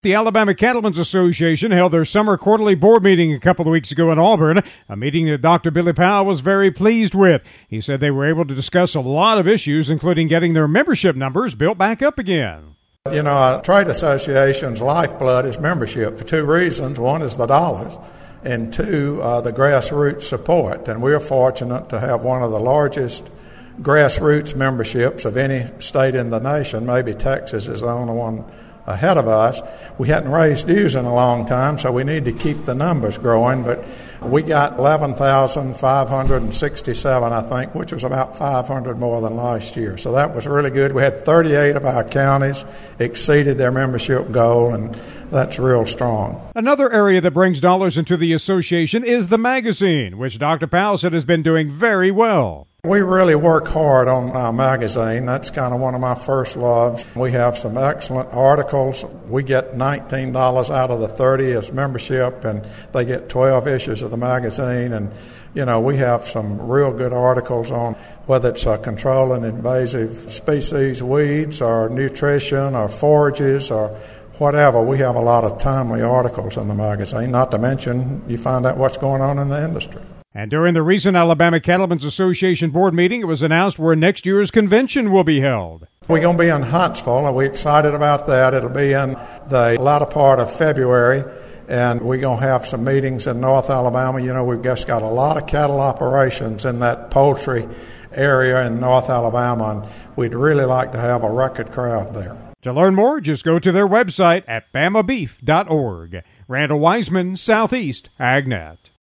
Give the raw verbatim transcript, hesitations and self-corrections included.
The Alabama Cattlemen's Association held their summer quarterly board meeting a couple of weeks ago in Auburn, a meeting that Doctor Billy Powell was very pleased with. He said they were able to discuss a lot of issues, including getting their membership numbers built back up again. You know, a trade association's lifeblood is membership for two reasons. One is the dollars, and two, uh, the grassroots support. And we're fortunate to have one of the largest grassroots memberships of any state in the nation. Maybe Texas is the only one ahead of us. We hadn't raised dues in a long time, so we need to keep the numbers growing, but we got eleven thousand five hundred sixty-seven, I think, which was about five hundred more than last year. So that was really good. We had thirty-eight of our counties exceeded their membership goal, and that's real strong. Another area that brings dollars into the association is the magazine, which Doctor Powell said has been doing very well. We really work hard on our magazine. That's kind of one of my first loves. We have some excellent articles. We get nineteen dollars out of the thirty as membership, and they get twelve issues of the magazine. And, you know, we have some real good articles on whether it's uh, controlling invasive species, weeds, or nutrition, or forages, or whatever. We have a lot of timely articles in the magazine, not to mention you find out what's going on in the industry. And during the recent Alabama Cattlemen's Association board meeting, it was announced where next year's convention will be held. We're going to be in Huntsville, and we're excited about that. It'll be in the latter part of February, and we're going to have some meetings in North Alabama. You know, we've just got a lot of cattle operations in that poultry area in North Alabama, and we'd really like to have a record crowd there. To learn more, just go to their website at bama beef dot org. Randall Wiseman, Southeast AgNet.